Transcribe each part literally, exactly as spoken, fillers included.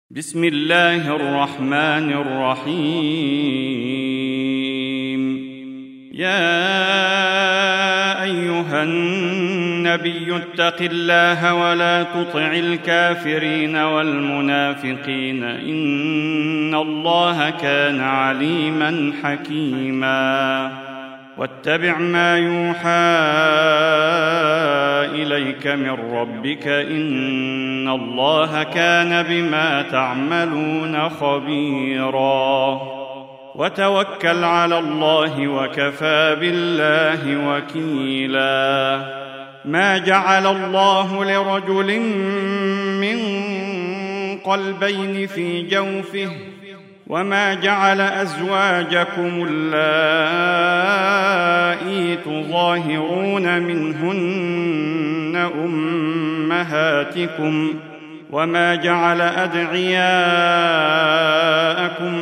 بسم الله الرحمن الرحيم. يا أيها النبي اتق الله ولا تطع الكافرين والمنافقين إن الله كان عليما حكيما. واتبع ما يوحى إليك من ربك إن الله كان بما تعملون خبيرا. وتوكل على الله وكفى بالله وكيلا. ما جعل الله لرجل من قلبين في جوفه وما جعل أزواجكم اللائي تظاهرون منهن أمهاتكم وما جعل أدعياءكم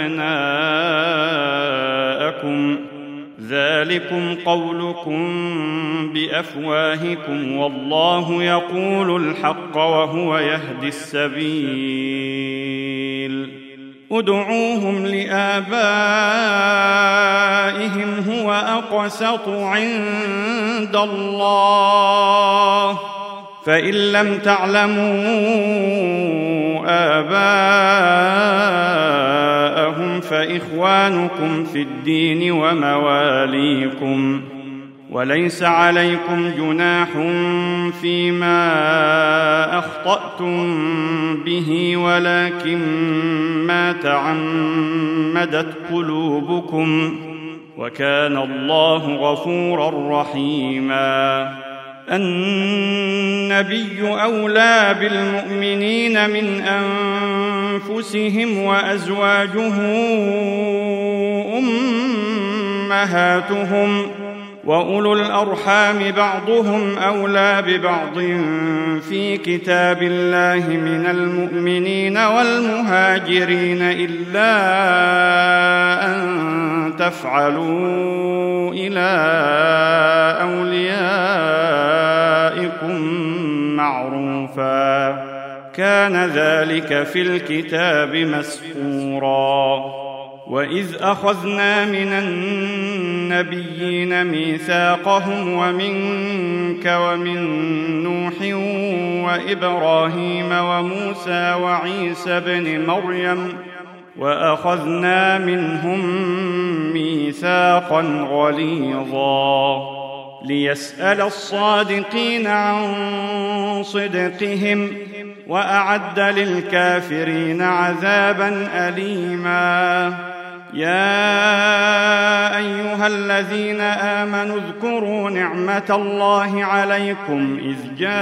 أبناءكم ذلكم قولكم بأفواهكم والله يقول الحق وهو يهدي السبيل. ادعوهم لآبائهم هو أقسط عند الله فإن لم تعلموا آباءهم فإخوانكم في الدين ومواليكم وليس عليكم جناح فيما أخطأتم به ولكن ما تعمدت قلوبكم وكان الله غفورا رحيما. النبي أولى بالمؤمنين من أنفسهم وأزواجه أمهاتهم وأولو الأرحام بعضهم أولى ببعض في كتاب الله من المؤمنين والمهاجرين إلا أن تفعلوا إلى أوليائكم معروفا كان ذلك في الكتاب مسطورا. وإذ أخذنا من النبيين ميثاقهم ومنك ومن نوح وإبراهيم وموسى وعيسى بن مريم وأخذنا منهم ميثاقا غليظا ليسأل الصادقين عن صدقهم وأعد للكافرين عذابا أليما. يا أيها الذين آمنوا اذكروا نعمة الله عليكم إذ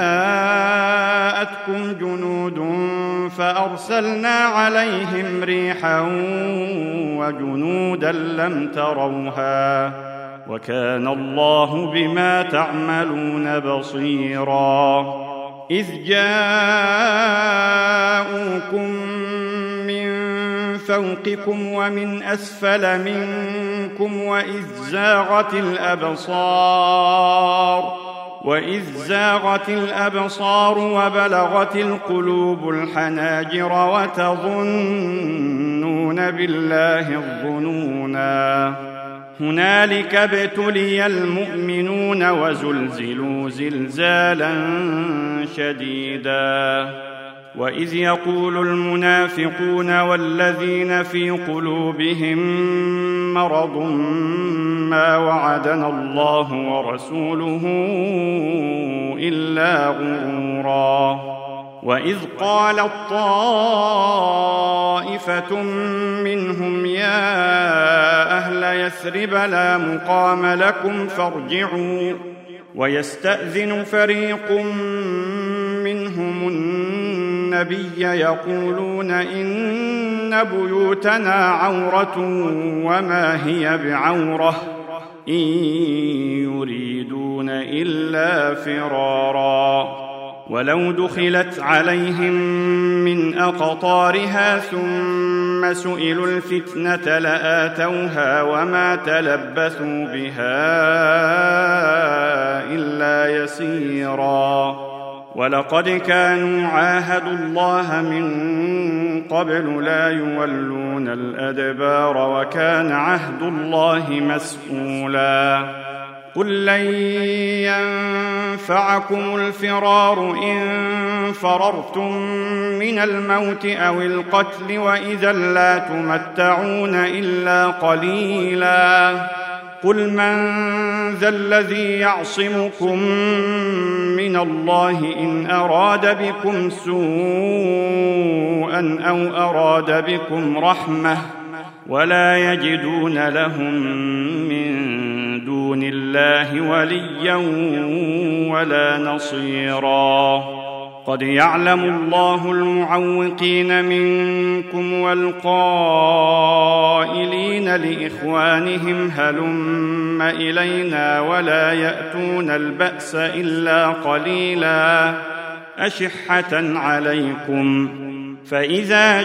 جاءتكم جنود فأرسلنا عليهم ريحا وجنودا لم تروها وكان الله بما تعملون بصيرا. إذ جاءوكم من فوقكم ومن أسفل منكم وإذ زاغت الأبصار وإذ زاغت الأبصار وبلغت القلوب الحناجر وتظنون بالله الظنونا هنالك ابتلي المؤمنون وزلزلوا زلزالا شديدا. وإذ يقول المنافقون والذين في قلوبهم مرض ما وعدنا الله ورسوله إلا غرورا. وإذ قالت طائفة منهم يا أهل يثرب لا مقام لكم فارجعوا ويستأذن فريق منهم النبي يقولون إن بيوتنا عورة وما هي بعورة إن يريدون إلا فرارا. ولو دخلت عليهم من أقطارها ثم سئلوا الفتنة لآتوها وما تلبثوا بها إلا يسيرا. ولقد كانوا عاهدوا الله من قبل لا يولون الأدبار وكان عهد الله مسؤولا قل لن ينفعكم الفرار إن فررتم من الموت أو القتل وإذا لا تمتعون إلا قليلا قل من ذا الذي يعصمكم من الله إن أراد بكم سوءا أو أراد بكم رحمة ولا يجدون لهم من دون الله وليا ولا نصيرا قد يعلم الله المعوقين منكم والقائلين لإخوانهم هلم إلينا ولا يأتون البأس إلا قليلا أشحة عليكم فإذا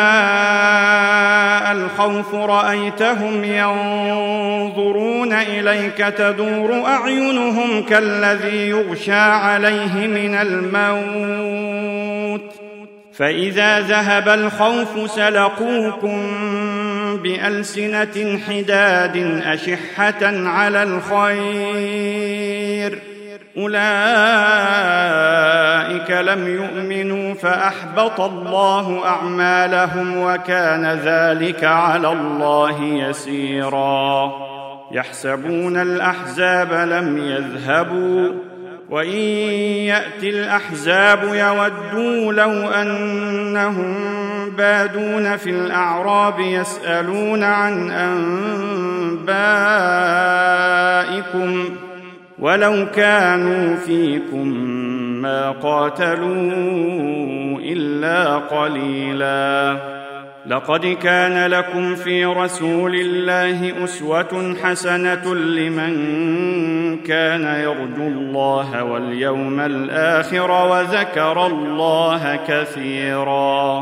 جاء الخوف رأيتهم ينظرون إليك تدور أعينهم كالذي يغشى عليه من الموت فإذا ذهب الخوف سلقوكم بألسنة حداد أشحة على الخير أولئك لم يؤمنوا فأحبط الله أعمالهم وكان ذلك على الله يسيرا يحسبون الأحزاب لم يذهبوا وإن يأتي الأحزاب يودوا لو أنهم بادون في الأعراب يسألون عن أنبائكم ولو كانوا فيكم ما قاتلوا إلا قليلا لقد كان لكم في رسول الله أسوة حسنة لمن كان يرجو الله واليوم الآخر وذكر الله كثيرا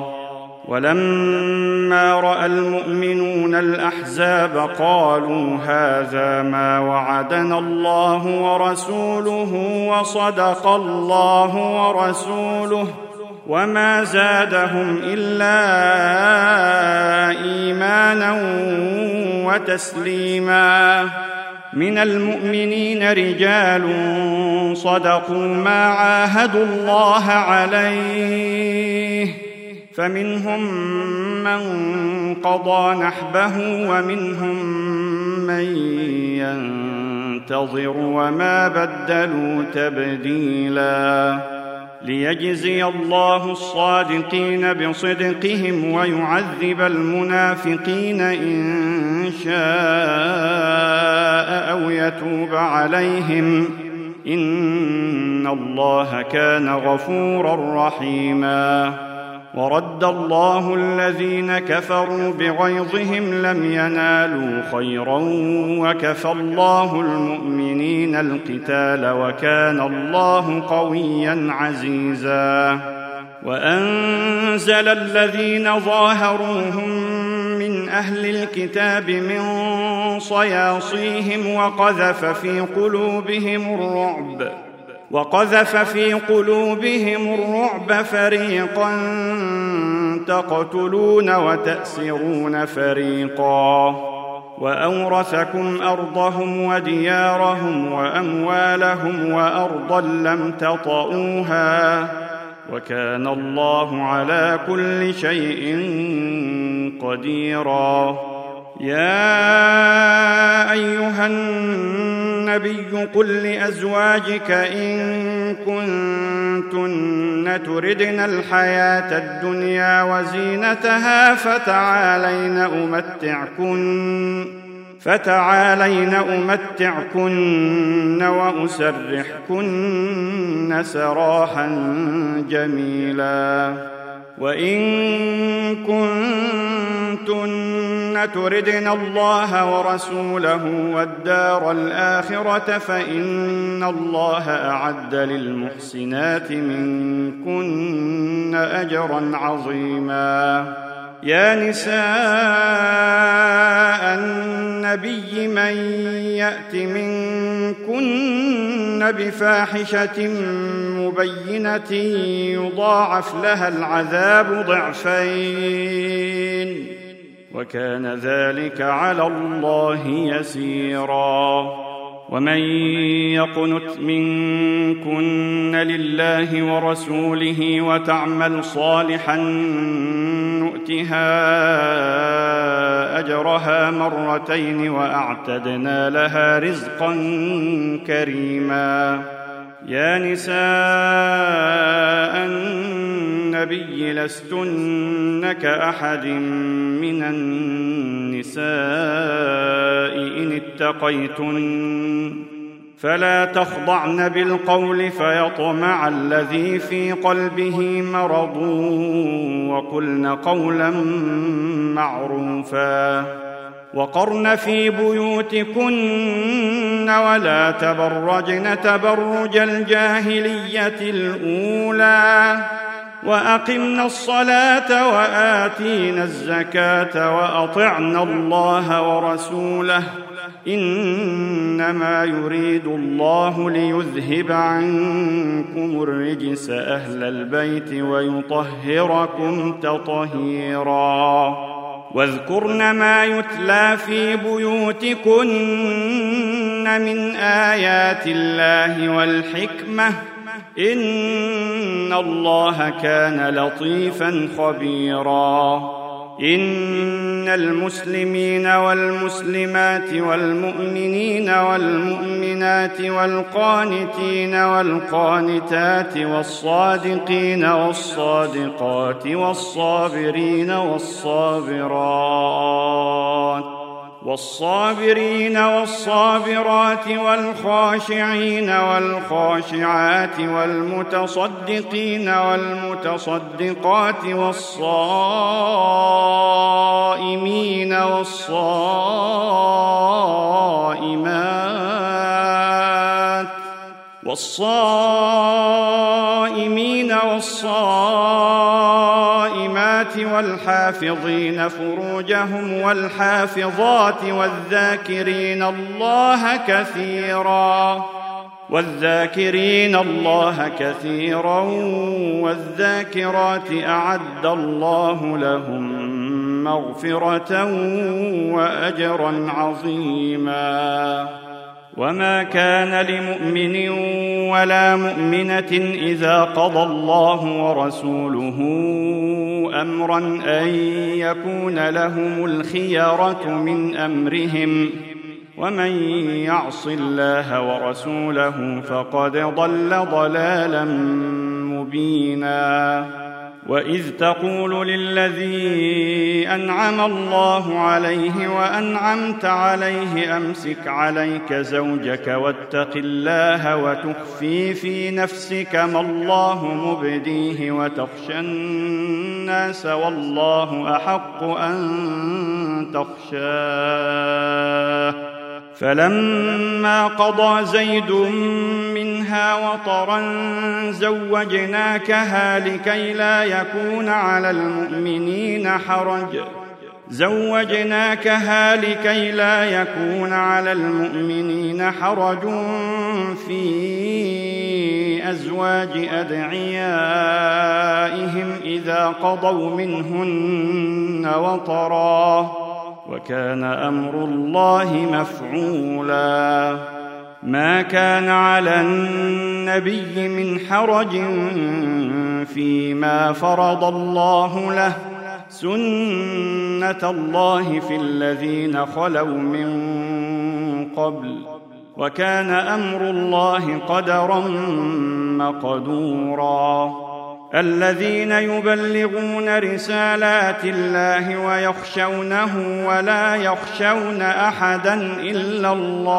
ولما رأى المؤمنون الأحزاب قالوا هذا ما وعدنا الله ورسوله وصدق الله ورسوله وما زادهم إلا إيمانا وتسليما من المؤمنين رجال صدقوا ما عاهدوا الله عليه فمنهم من قضى نحبه ومنهم من ينتظر وما بدلوا تبديلا ليجزي الله الصادقين بصدقهم ويعذب المنافقين إن شاء أو يتوب عليهم إن الله كان غفورا رحيما ورد الله الذين كفروا بغيظهم لم ينالوا خيرا وكفى الله المؤمنين القتال وكان الله قويا عزيزا وأنزل الذين ظاهروهم من أهل الكتاب من صياصيهم وقذف في قلوبهم الرعب وقذف في قلوبهم الرعب فريقا تقتلون وتأسرون فريقا وأورثكم أرضهم وديارهم وأموالهم وأرضا لم تطئوها وكان الله على كل شيء قديرا يا أيها النبي قل لأزواجك إن كنتن تردن الحياة الدنيا وزينتها فتعالين أمتعكن فتعالين أمتعكن وأسرحكن سراحا جميلا وإن كنتن تردن الله ورسوله والدار الآخرة فإن الله أعد للمحسنات منكن أجرا عظيما يا نساء النبي من يأت منكن بفاحشة مبينة يضاعف لها العذاب ضعفين وكان ذلك على الله يسيرا. ومن يقنت منكن لله ورسوله وتعمل صالحا نؤتها أجرها مرتين وأعتدنا لها رزقا كريما. يا نساء النبي لستن كأحد من النساء إن اتقيتن فلا تخضعن بالقول فيطمع الذي في قلبه مرض وقلن قولا معروفا. وقرن في بيوتكن ولا تبرجن تبرج الجاهلية الأولى وأقمنا الصلاة وآتينا الزكاة وأطعنا الله ورسوله إنما يريد الله ليذهب عنكم الرجس أهل البيت ويطهركم تطهيرا. واذكرن ما يتلى في بيوتكن من آيات الله والحكمة إن الله كان لطيفا خبيرا. إن المسلمين والمسلمات والمؤمنين والمؤمنات والقانتين والقانتات والصادقين والصادقات والصابرين والصابرات والصابرين والصابرات والخاشعين والخاشعات والمتصدقين والمتصدقات والصائمين والصائمات والصائمين والصائمات والحافظين فروجهم والحافظات والذاكرين الله كثيرا والذاكرين الله كثيرا والذاكرات أعد الله لهم مغفرة وأجرا عظيما. وما كان لمؤمن ولا مؤمنة إذا قضى الله ورسوله أمرا أن يكون لهم الخيرة من أمرهم ومن يعص الله ورسوله فقد ضل ضلالا مبينا. وإذ تقول للذي أنعم الله عليه وأنعمت عليه أمسك عليك زوجك واتق الله وتخفي في نفسك ما الله مبديه وتخشى الناس والله أحق أن تخشاه فلما قضى زيد منها وطرا زوجناكها لكي لا يكون على المؤمنين حرج زوجناكها لكي لا يكون على المؤمنين حرج في أزواج أدعيائهم إذا قضوا منهن وطرا وكان أمر الله مفعولا. ما كان على النبي من حرج فيما فرض الله له سنة الله في الذين خلوا من قبل وكان أمر الله قدرا مقدورا. الذين يبلغون رسالات الله ويخشونه ولا يخشون أحدا إلا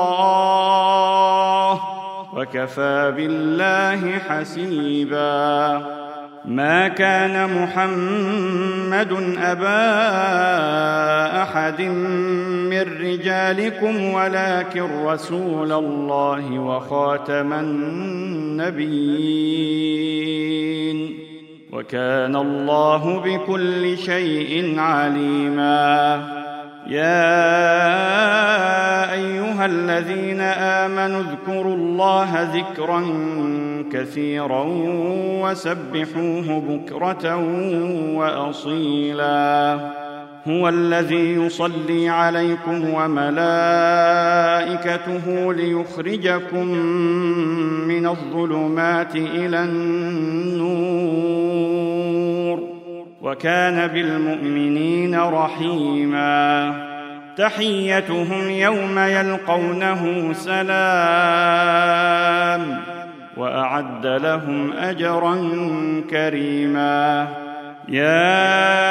الله وكفى بالله حسيبا. ما كان محمد أبا أحد من رجالكم ولكن رسول الله وخاتم النبيين وكان الله بكل شيء عليما. يا أيها الذين آمنوا اذكروا الله ذكرا كثيرا وسبحوه بكرة وأصيلا هو الذي يصلي عليكم وملائكته ليخرجكم من الظلمات إلى النور وكان بالمؤمنين رحيما تحيتهم يوم يلقونه سلام وأعد لهم أجرا كريما يا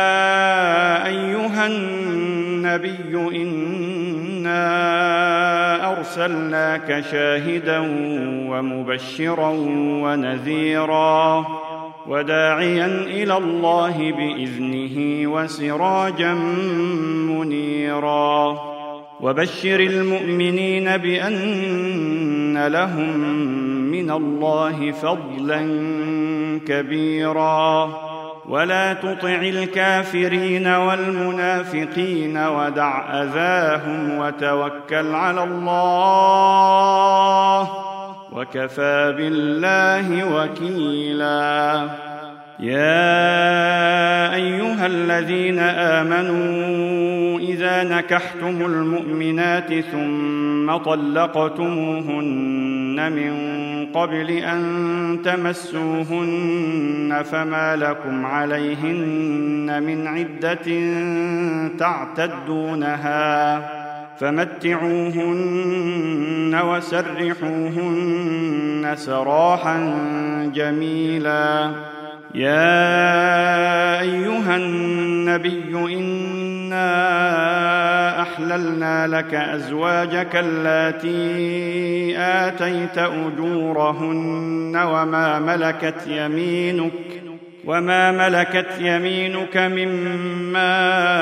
أيها النبي إنا أرسلناك شاهدا ومبشرا ونذيرا وداعيا إلى الله بإذنه وسراجا منيرا وبشر المؤمنين بأن لهم من الله فضلا كبيرا ولا تطع الكافرين والمنافقين ودع أذاهم وتوكل على الله وكفى بالله وكيلا يا أيها الذين آمنوا إذا نكحتم المؤمنات ثم طلقتموهن من قبل أن تمسوهن فما لكم عليهن من عدة تعتدونها فمتعوهن وسرحوهن سراحا جميلا يا أيها النبي إنا أحللنا لك أزواجك اللاتي آتيت أجورهن وما ملكت يمينك وما ملكت يمينك مما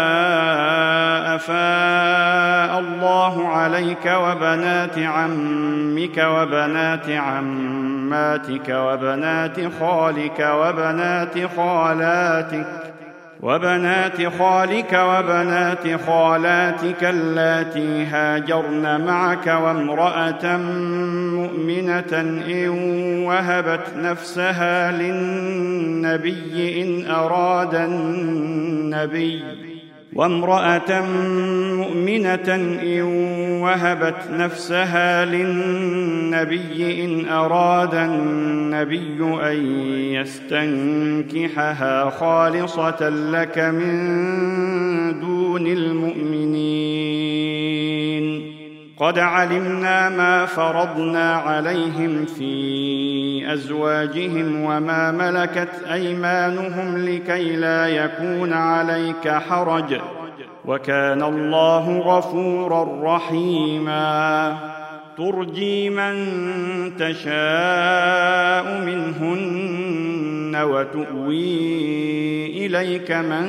أفاء الله عليك وبنات عمك وبنات عماتك وبنات خالك وبنات خالاتك وبنات خالك وبنات خالاتك اللاتي هاجرن معك وامرأة مؤمنة إن وهبت نفسها للنبي إن أراد النبي وامرأة مؤمنة إن وهبت نفسها للنبي إن أراد النبي أن يستنكحها خالصة لك من دون المؤمنين قد علمنا ما فرضنا عليهم في أزواجهم وما ملكت أيمانهم لكي لا يكون عليك حرج وكان الله غفورا رحيما ترجي من تشاء منهن وتؤوي إليك من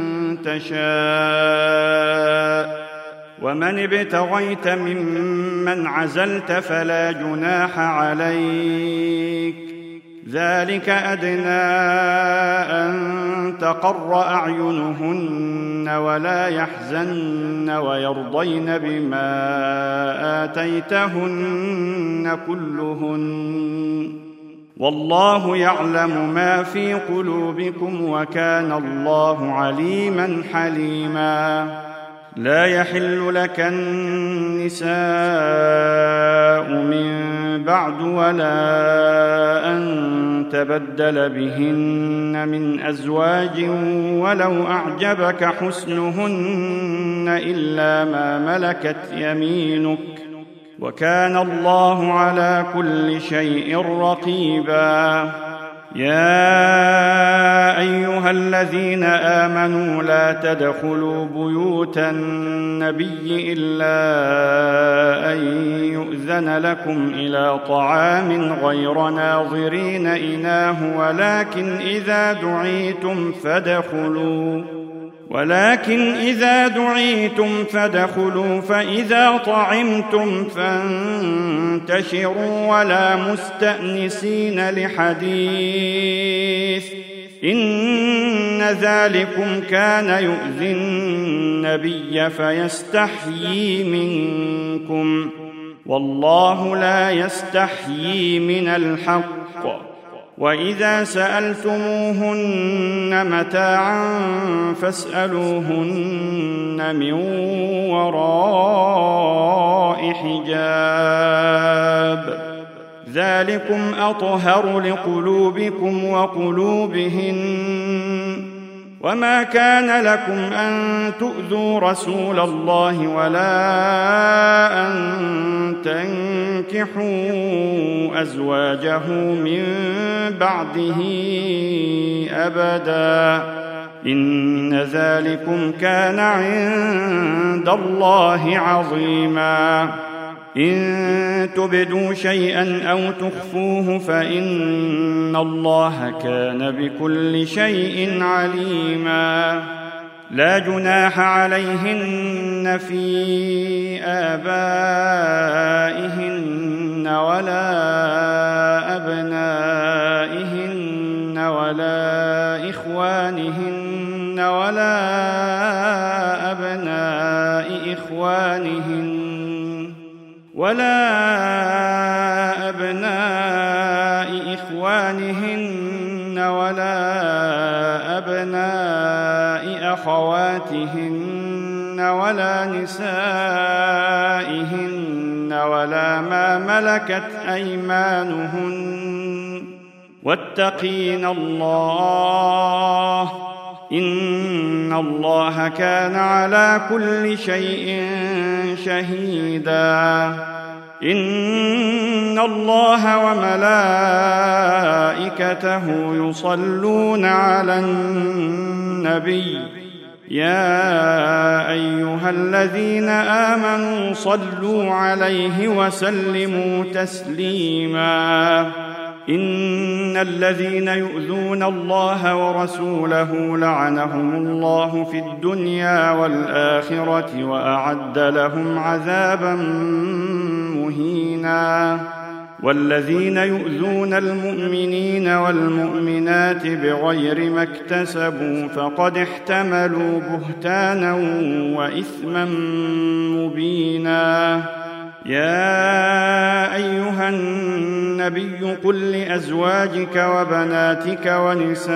تشاء ومن ابتغيت ممن عزلت فلا جناح عليك ذلك أدنى أن تقر أعينهن ولا يحزن ويرضين بما آتيتهن كلهن والله يعلم ما في قلوبكم وكان الله عليما حليما لا يحل لك النساء من بعد ولا أن تبدل بهن من أزواج ولو أعجبك حسنهن إلا ما ملكت يمينك وكان الله على كل شيء رقيبا يا أيها الذين آمنوا لا تدخلوا بيوت النبي إلا أن يؤذن لكم إلى طعام غير ناظرين إناه ولكن إذا دعيتم فادخلوا ولكن إذا دعيتم فادخلوا فإذا طعمتم فانتشروا ولا مستأنسين لحديث إن ذلكم كان يؤذي النبي فيستحيي منكم، والله لا يستحيي من الحق. وإذا سألتموهن متاعا فاسألوهن من وراء حجاب، ذلكم أطهر لقلوبكم وقلوبهن. وما كان لكم أن تؤذوا رسول الله ولا أن تنكحوا أزواجه من بعده أبدا، إن ذلكم كان عند الله عظيما. إن تبدوا شيئا أو تخفوه فإن الله كان بكل شيء عليما. لا جناح عليهن في آبائهن ولا أبنائهن ولا إخوانهن ولا أبناء إخوانهن ولا أبناء إخوانهن ولا أبناء أخواتهن ولا نسائهن ولا ما ملكت أيمانهن، واتقين الله إن الله كان على كل شيء شهيدا. إن الله وملائكته يصلون على النبي يا أيها الذين آمنوا صلوا عليه وسلموا تسليما. إن الذين يؤذون الله ورسوله لعنهم الله في الدنيا والآخرة وأعد لهم عذابا مهينا. والذين يؤذون المؤمنين والمؤمنات بغير ما اكتسبوا فقد احتملوا بهتانا وإثما مبينا. يا أيها النبي قل لأزواجك وبناتك ونساء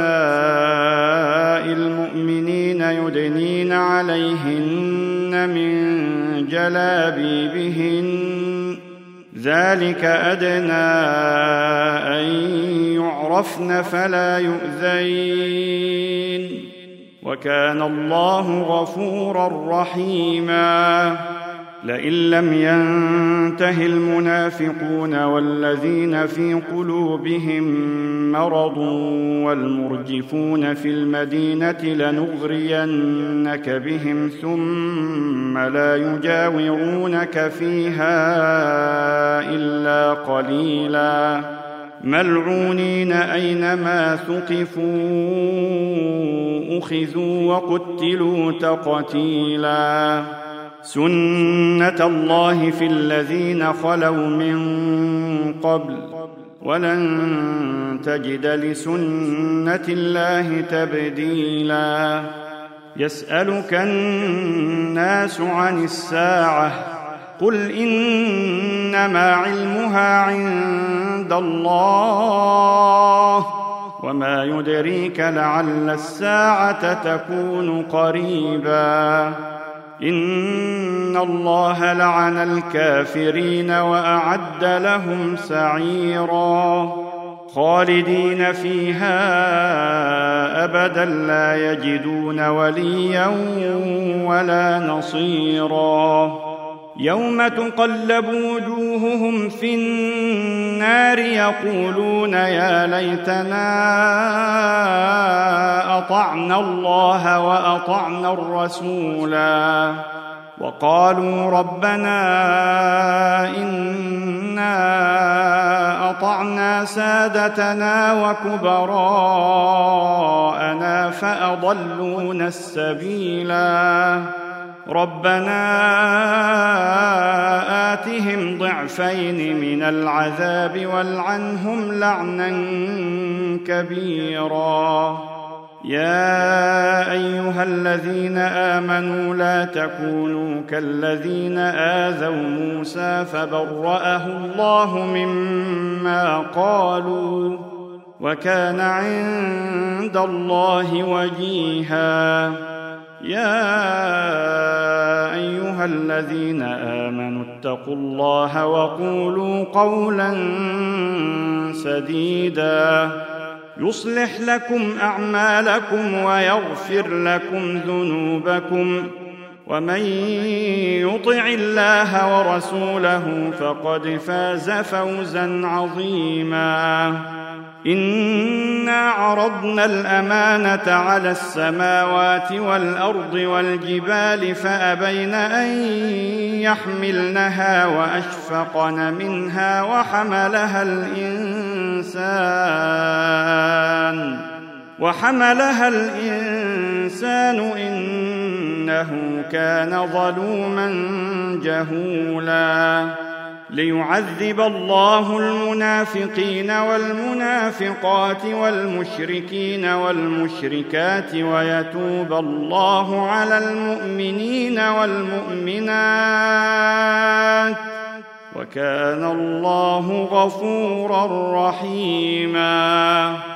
المؤمنين يدنين عليهن من جلابيبهن، ذلك أدنى أن يعرفن فلا يؤذين، وكان الله غفورا رحيما. لئن لم ينته المنافقون والذين في قلوبهم مرض والمرجفون في المدينة لنغرينك بهم ثم لا يجاورونك فيها إلا قليلا، ملعونين أينما ثقفوا أخذوا وقتلوا تقتيلا. سنة الله في الذين خلوا من قبل ولن تجد لسنة الله تبديلا. يسألك الناس عن الساعة قل إنما علمها عند الله وما يدريك لعل الساعة تكون قريبا. إن الله لعن الكافرين وأعد لهم سعيرا، خالدين فيها أبدا لا يجدون وليا ولا نصيرا. يوم تقلب وجوههم في النار يقولون يا ليتنا أطعنا الله وأطعنا الرسولا، وقالوا ربنا إنا أطعنا سادتنا وكبراءنا فأضلونا السبيلا. ربنا آتهم ضعفين من العذاب والعنهم لعنا كبيرا. يا أيها الذين آمنوا لا تكونوا كالذين آذوا موسى فبرأه الله مما قالوا وكان عند الله وجيها يا أيها الذين آمنوا اتقوا الله وقولوا قولا سديدا يصلح لكم أعمالكم ويغفر لكم ذنوبكم ومن يطع الله ورسوله فقد فاز فوزا عظيما إنا عرضنا الأمانة على السماوات والأرض والجبال فأبين أن يحملنها وأشفقن منها وحملها الإنسان وحملها الإنسان إنه كان ظلوما جهولا ليعذب الله المنافقين والمنافقات والمشركين والمشركات ويتوب الله على المؤمنين والمؤمنات وكان الله غفورا رحيما.